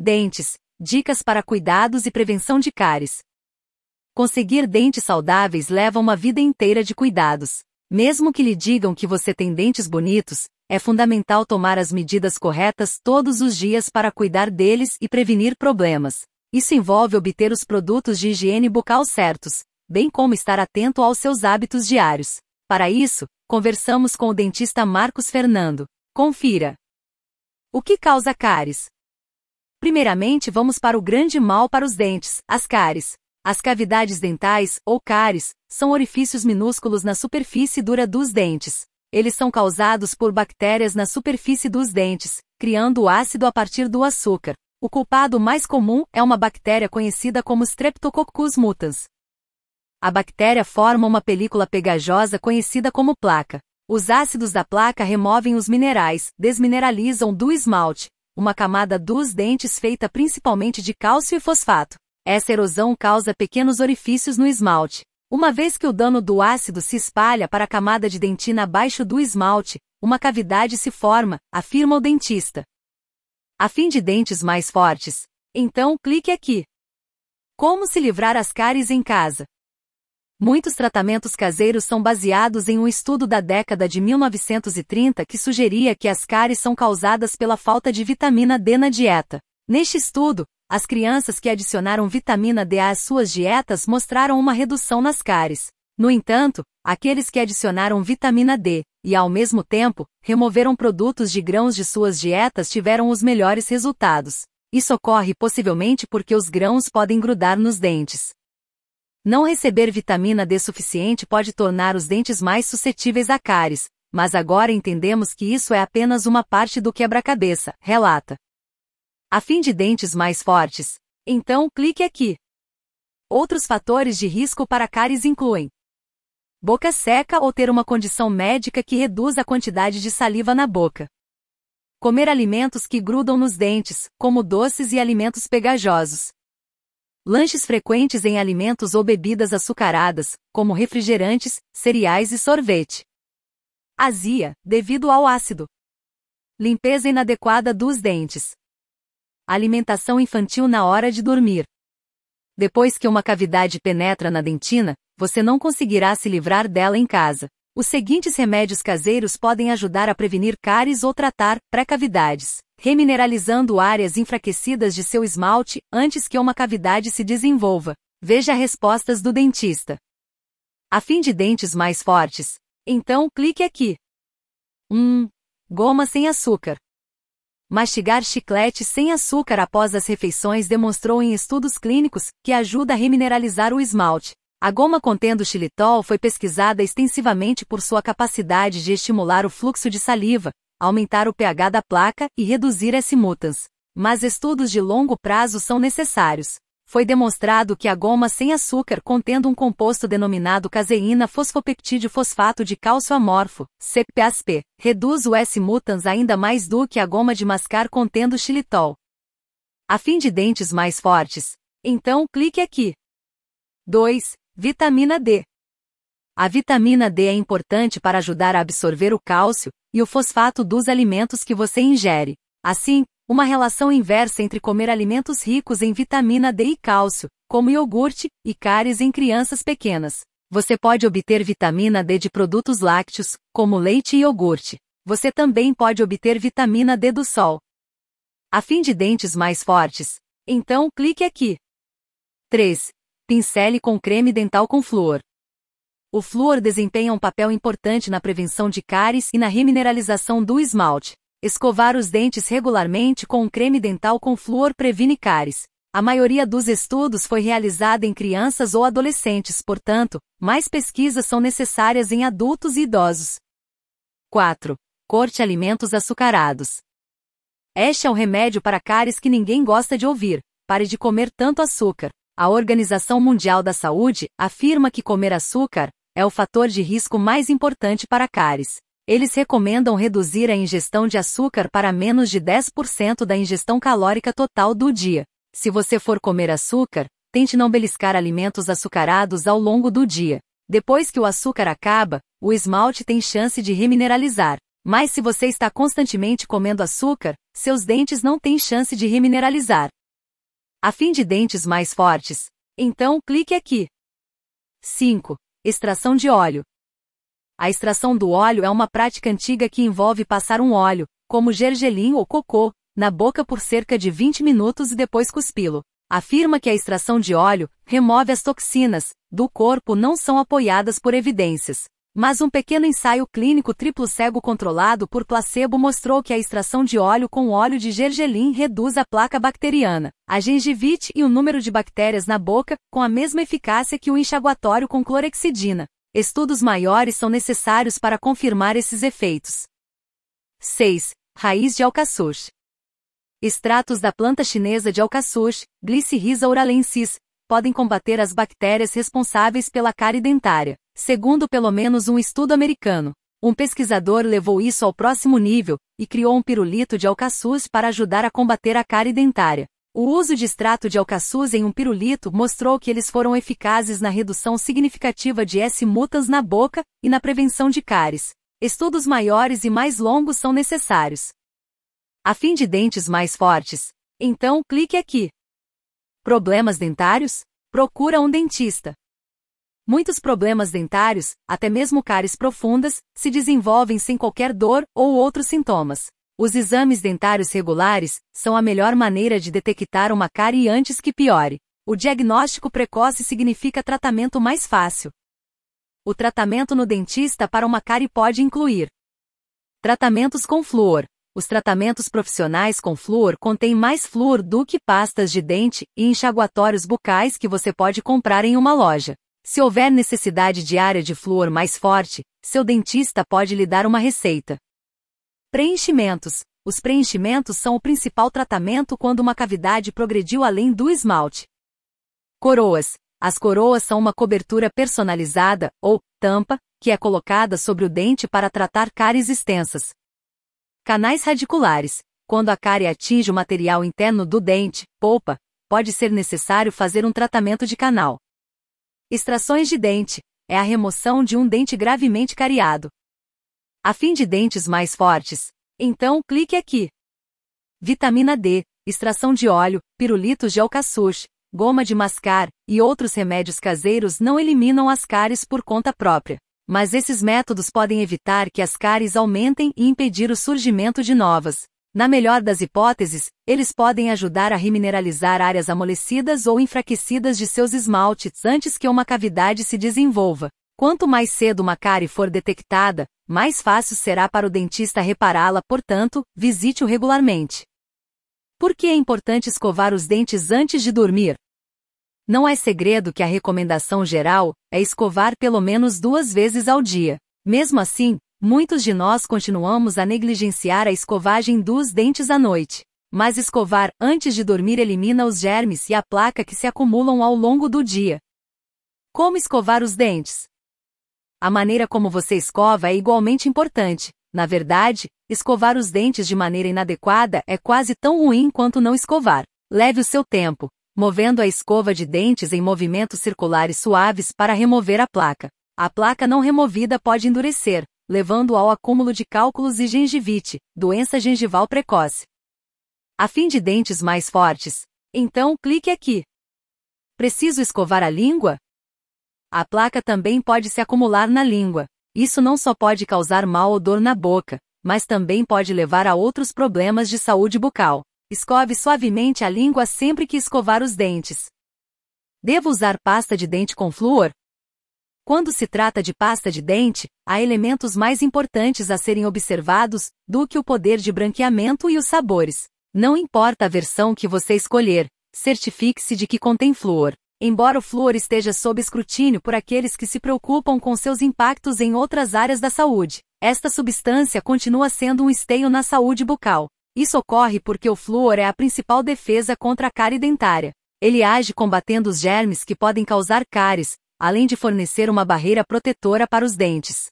Dentes. Dicas para cuidados e prevenção de cáries. Conseguir dentes saudáveis leva uma vida inteira de cuidados. Mesmo que lhe digam que você tem dentes bonitos, é fundamental tomar as medidas corretas todos os dias para cuidar deles e prevenir problemas. Isso envolve obter os produtos de higiene bucal certos, bem como estar atento aos seus hábitos diários. Para isso, conversamos com o dentista Marcos Fernando. Confira. O que causa cáries? Primeiramente, vamos para o grande mal para os dentes, as cáries. As cavidades dentais, ou cáries, são orifícios minúsculos na superfície dura dos dentes. Eles são causados por bactérias na superfície dos dentes, criando o ácido a partir do açúcar. O culpado mais comum é uma bactéria conhecida como Streptococcus mutans. A bactéria forma uma película pegajosa conhecida como placa. Os ácidos da placa removem os minerais, desmineralizam do esmalte, uma camada dos dentes feita principalmente de cálcio e fosfato. Essa erosão causa pequenos orifícios no esmalte. Uma vez que o dano do ácido se espalha para a camada de dentina abaixo do esmalte, uma cavidade se forma, afirma o dentista. A fim de dentes mais fortes, então clique aqui. Como se livrar as cáries em casa? Muitos tratamentos caseiros são baseados em um estudo da década de 1930 que sugeria que as cáries são causadas pela falta de vitamina D na dieta. Neste estudo, as crianças que adicionaram vitamina D às suas dietas mostraram uma redução nas cáries. No entanto, aqueles que adicionaram vitamina D, e ao mesmo tempo, removeram produtos de grãos de suas dietas tiveram os melhores resultados. Isso ocorre possivelmente porque os grãos podem grudar nos dentes. Não receber vitamina D suficiente pode tornar os dentes mais suscetíveis a cáries, mas agora entendemos que isso é apenas uma parte do quebra-cabeça, relata. A fim de dentes mais fortes, então clique aqui. Outros fatores de risco para cáries incluem boca seca ou ter uma condição médica que reduz a quantidade de saliva na boca. Comer alimentos que grudam nos dentes, como doces e alimentos pegajosos. Lanches frequentes em alimentos ou bebidas açucaradas, como refrigerantes, cereais e sorvete. Azia, devido ao ácido. Limpeza inadequada dos dentes. Alimentação infantil na hora de dormir. Depois que uma cavidade penetra na dentina, você não conseguirá se livrar dela em casa. Os seguintes remédios caseiros podem ajudar a prevenir cáries ou tratar pré-cavidades, remineralizando áreas enfraquecidas de seu esmalte antes que uma cavidade se desenvolva. Veja respostas do dentista. A fim de dentes mais fortes, então clique aqui. 1. Goma sem açúcar. Mastigar chiclete sem açúcar após as refeições demonstrou em estudos clínicos que ajuda a remineralizar o esmalte. A goma contendo xilitol foi pesquisada extensivamente por sua capacidade de estimular o fluxo de saliva, aumentar o pH da placa e reduzir S. mutans. Mas estudos de longo prazo são necessários. Foi demonstrado que a goma sem açúcar contendo um composto denominado caseína fosfopeptídeo fosfato de cálcio amorfo, CPASP, reduz o S. mutans ainda mais do que a goma de mascar contendo xilitol. A fim de dentes mais fortes, então clique aqui. 2. Vitamina D. A vitamina D é importante para ajudar a absorver o cálcio e o fosfato dos alimentos que você ingere. Assim, uma relação inversa entre comer alimentos ricos em vitamina D e cálcio, como iogurte, e cáries em crianças pequenas. Você pode obter vitamina D de produtos lácteos, como leite e iogurte. Você também pode obter vitamina D do sol. A fim de dentes mais fortes, então clique aqui. 3. Pincele com creme dental com flúor. O flúor desempenha um papel importante na prevenção de cáries e na remineralização do esmalte. Escovar os dentes regularmente com um creme dental com flúor previne cáries. A maioria dos estudos foi realizada em crianças ou adolescentes, portanto, mais pesquisas são necessárias em adultos e idosos. 4. Corte alimentos açucarados. Este é o remédio para cáries que ninguém gosta de ouvir. Pare de comer tanto açúcar. A Organização Mundial da Saúde afirma que comer açúcar é o fator de risco mais importante para cáries. Eles recomendam reduzir a ingestão de açúcar para menos de 10% da ingestão calórica total do dia. Se você for comer açúcar, tente não beliscar alimentos açucarados ao longo do dia. Depois que o açúcar acaba, o esmalte tem chance de remineralizar. Mas se você está constantemente comendo açúcar, seus dentes não têm chance de remineralizar. A fim de dentes mais fortes, então clique aqui. 5. Extração de óleo. A extração do óleo é uma prática antiga que envolve passar um óleo, como gergelim ou cocô, na boca por cerca de 20 minutos e depois cuspi-lo. Afirma que a extração de óleo remove as toxinas do corpo não são apoiadas por evidências. Mas um pequeno ensaio clínico triplo cego controlado por placebo mostrou que a extração de óleo com óleo de gergelim reduz a placa bacteriana, a gengivite e o número de bactérias na boca, com a mesma eficácia que o enxaguatório com clorexidina. Estudos maiores são necessários para confirmar esses efeitos. 6. Raiz de alcaçuz. Extratos da planta chinesa de alcaçuz, Glycyrrhiza uralensis, podem combater as bactérias responsáveis pela cárie dentária. Segundo pelo menos um estudo americano, um pesquisador levou isso ao próximo nível e criou um pirulito de alcaçuz para ajudar a combater a cárie dentária. O uso de extrato de alcaçuz em um pirulito mostrou que eles foram eficazes na redução significativa de S. mutans na boca e na prevenção de cáries. Estudos maiores e mais longos são necessários. A fim de dentes mais fortes, então clique aqui. Problemas dentários? Procura um dentista. Muitos problemas dentários, até mesmo cáries profundas, se desenvolvem sem qualquer dor ou outros sintomas. Os exames dentários regulares são a melhor maneira de detectar uma cárie antes que piore. O diagnóstico precoce significa tratamento mais fácil. O tratamento no dentista para uma cárie pode incluir tratamentos com flúor. Os tratamentos profissionais com flúor contêm mais flúor do que pastas de dente e enxaguatórios bucais que você pode comprar em uma loja. Se houver necessidade diária de flúor mais forte, seu dentista pode lhe dar uma receita. Preenchimentos. Os preenchimentos são o principal tratamento quando uma cavidade progrediu além do esmalte. Coroas. As coroas são uma cobertura personalizada, ou tampa, que é colocada sobre o dente para tratar cáries extensas. Canais radiculares. Quando a cárie atinge o material interno do dente, polpa, pode ser necessário fazer um tratamento de canal. Extrações de dente. É a remoção de um dente gravemente cariado. A fim de dentes mais fortes, então clique aqui. Vitamina D, extração de óleo, pirulitos de alcaçuz, goma de mascar e outros remédios caseiros não eliminam as cáries por conta própria. Mas esses métodos podem evitar que as cáries aumentem e impedir o surgimento de novas. Na melhor das hipóteses, eles podem ajudar a remineralizar áreas amolecidas ou enfraquecidas de seus esmaltes antes que uma cavidade se desenvolva. Quanto mais cedo uma cárie for detectada, mais fácil será para o dentista repará-la, portanto, visite-o regularmente. Por que é importante escovar os dentes antes de dormir? Não é segredo que a recomendação geral é escovar pelo menos 2 vezes ao dia. Mesmo assim, muitos de nós continuamos a negligenciar a escovagem dos dentes à noite. Mas escovar antes de dormir elimina os germes e a placa que se acumulam ao longo do dia. Como escovar os dentes? A maneira como você escova é igualmente importante. Na verdade, escovar os dentes de maneira inadequada é quase tão ruim quanto não escovar. Leve o seu tempo, movendo a escova de dentes em movimentos circulares suaves para remover a placa. A placa não removida pode endurecer, levando ao acúmulo de cálculos e gengivite, doença gengival precoce. A fim de dentes mais fortes, então clique aqui. Preciso escovar a língua? A placa também pode se acumular na língua. Isso não só pode causar mau odor na boca, mas também pode levar a outros problemas de saúde bucal. Escove suavemente a língua sempre que escovar os dentes. Devo usar pasta de dente com flúor? Quando se trata de pasta de dente, há elementos mais importantes a serem observados do que o poder de branqueamento e os sabores. Não importa a versão que você escolher, certifique-se de que contém flúor. Embora o flúor esteja sob escrutínio por aqueles que se preocupam com seus impactos em outras áreas da saúde, esta substância continua sendo um esteio na saúde bucal. Isso ocorre porque o flúor é a principal defesa contra a cárie dentária. Ele age combatendo os germes que podem causar cáries, além de fornecer uma barreira protetora para os dentes.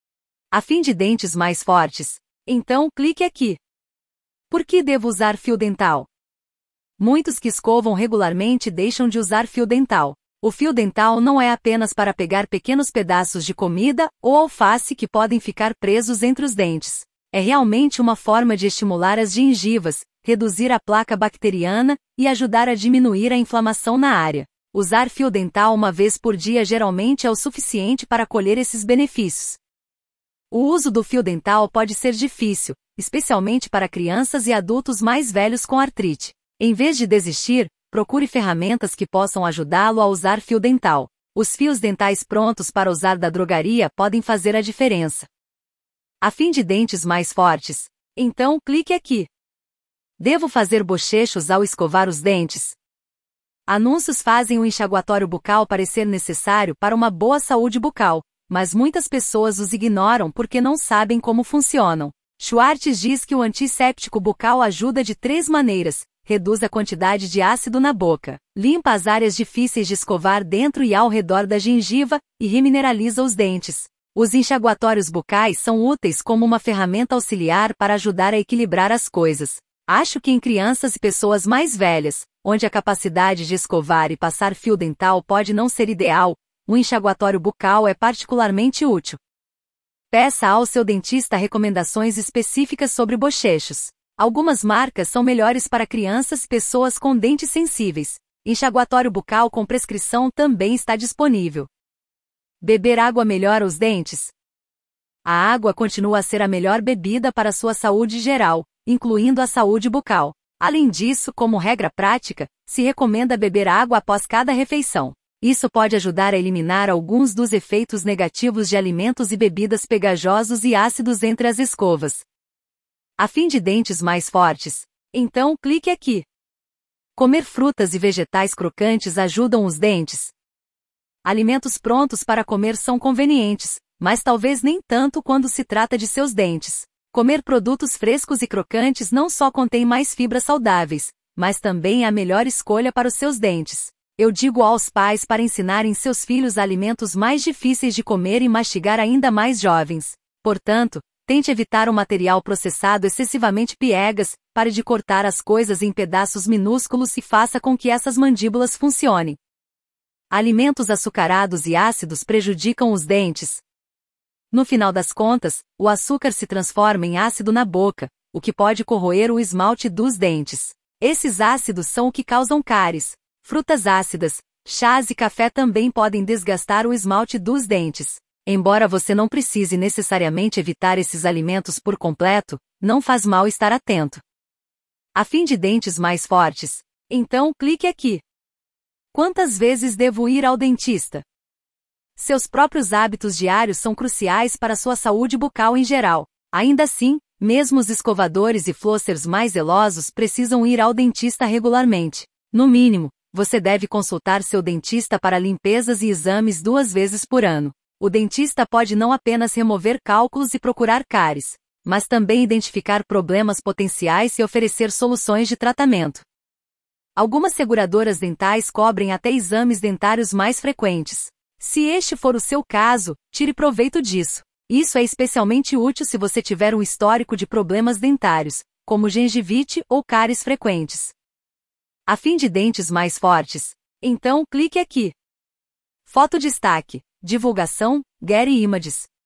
A fim de dentes mais fortes, então clique aqui. Por que devo usar fio dental? Muitos que escovam regularmente deixam de usar fio dental. O fio dental não é apenas para pegar pequenos pedaços de comida ou alface que podem ficar presos entre os dentes. É realmente uma forma de estimular as gengivas, reduzir a placa bacteriana e ajudar a diminuir a inflamação na área. Usar fio dental uma vez por dia geralmente é o suficiente para colher esses benefícios. O uso do fio dental pode ser difícil, especialmente para crianças e adultos mais velhos com artrite. Em vez de desistir, procure ferramentas que possam ajudá-lo a usar fio dental. Os fios dentais prontos para usar da drogaria podem fazer a diferença. A fim de dentes mais fortes, então clique aqui. Devo fazer bochechos ao escovar os dentes? Anúncios fazem o enxaguatório bucal parecer necessário para uma boa saúde bucal, mas muitas pessoas os ignoram porque não sabem como funcionam. Schwartz diz que o antisséptico bucal ajuda de 3 maneiras: reduz a quantidade de ácido na boca, limpa as áreas difíceis de escovar dentro e ao redor da gengiva, e remineraliza os dentes. Os enxaguatórios bucais são úteis como uma ferramenta auxiliar para ajudar a equilibrar as coisas. Acho que em crianças e pessoas mais velhas, onde a capacidade de escovar e passar fio dental pode não ser ideal, o enxaguatório bucal é particularmente útil. Peça ao seu dentista recomendações específicas sobre bochechos. Algumas marcas são melhores para crianças e pessoas com dentes sensíveis. Enxaguatório bucal com prescrição também está disponível. Beber água melhora os dentes? A água continua a ser a melhor bebida para a sua saúde geral, incluindo a saúde bucal. Além disso, como regra prática, se recomenda beber água após cada refeição. Isso pode ajudar a eliminar alguns dos efeitos negativos de alimentos e bebidas pegajosos e ácidos entre as escovas. A fim de dentes mais fortes, então clique aqui. Comer frutas e vegetais crocantes ajudam os dentes. Alimentos prontos para comer são convenientes, mas talvez nem tanto quando se trata de seus dentes. Comer produtos frescos e crocantes não só contém mais fibras saudáveis, mas também é a melhor escolha para os seus dentes. Eu digo aos pais para ensinarem seus filhos alimentos mais difíceis de comer e mastigar ainda mais jovens. Portanto, tente evitar o material processado excessivamente piegas, pare de cortar as coisas em pedaços minúsculos e faça com que essas mandíbulas funcionem. Alimentos açucarados e ácidos prejudicam os dentes. No final das contas, o açúcar se transforma em ácido na boca, o que pode corroer o esmalte dos dentes. Esses ácidos são o que causam cáries. Frutas ácidas, chás e café também podem desgastar o esmalte dos dentes. Embora você não precise necessariamente evitar esses alimentos por completo, não faz mal estar atento. A fim de dentes mais fortes, então clique aqui. Quantas vezes devo ir ao dentista? Seus próprios hábitos diários são cruciais para sua saúde bucal em geral. Ainda assim, mesmo os escovadores e flossers mais zelosos precisam ir ao dentista regularmente. No mínimo, você deve consultar seu dentista para limpezas e exames 2 vezes por ano. O dentista pode não apenas remover cálculos e procurar cáries, mas também identificar problemas potenciais e oferecer soluções de tratamento. Algumas seguradoras dentais cobrem até exames dentários mais frequentes. Se este for o seu caso, tire proveito disso. Isso é especialmente útil se você tiver um histórico de problemas dentários, como gengivite ou cáries frequentes. A fim de dentes mais fortes, então clique aqui. Foto destaque. Divulgação, Getty Images.